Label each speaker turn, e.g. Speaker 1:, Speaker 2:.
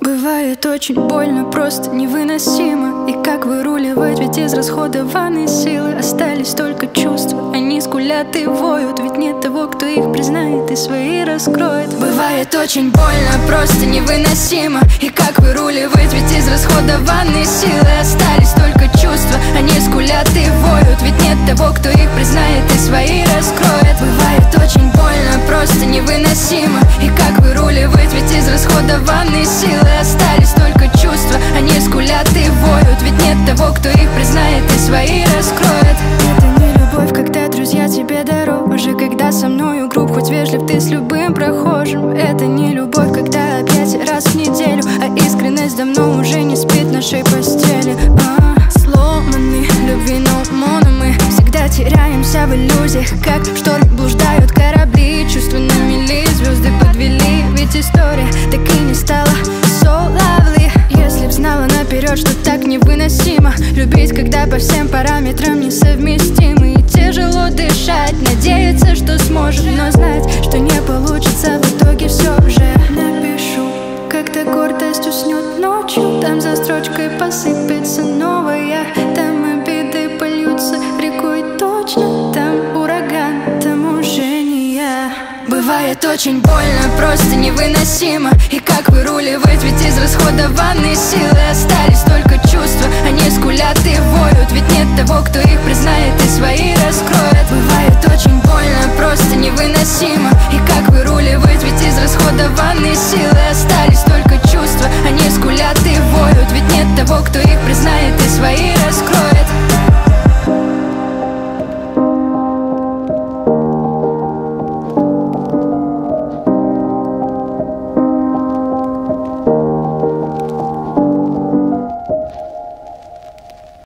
Speaker 1: Бывает очень больно, просто невыносимо. И как выруливать, ведь израсходованные силы остались только чувства. Они скулят и воют, ведь нет того, кто их признает и свои раскроет. Бывает очень больно, просто невыносимо. И как выруливать, ведь израсходованные силы остались только чувства. Они скулят и воют, ведь нет того, кто их признает и свои раскроет. Бывает очень больно, просто невыносимо. И как выруливать, ведь израсходованные силы остались только чувства. Они скулят и воют, ведь нет того, кто их признает и свои раскроет. Это не любовь, когда друзья тебе дороже, когда со мною груб, хоть вежлив ты с любым прохожим. Это не любовь, когда опять раз в неделю, а искренность давно уже не спит в нашей постели. Сломаны любви, но мы всегда теряемся в иллюзиях, как в шторме блуждают корабли. Чувства на мели, звезды подвели, ведь история так и не стала so lovely. Если б знала наперед, что так невыносимо любить, когда по всем параметрам несовместимы. И тяжело дышать, надеяться, что сможет, но знать, что не получится в итоге все же. Напишу, когда гордость уснет ночью, там за строчкой посыпется новая. Там обиды польются рекой точно, там ураган, там уже не я. Бывает очень больно, просто невыносимо. И как выруливать, ведь израсходованные силы остались только чувства. Они скулят и воют, ведь нет того, кто их признает и свои раскроет. Бывает очень больно, просто невыносимо. И как выруливать, ведь израсходованные силы остались только чувства.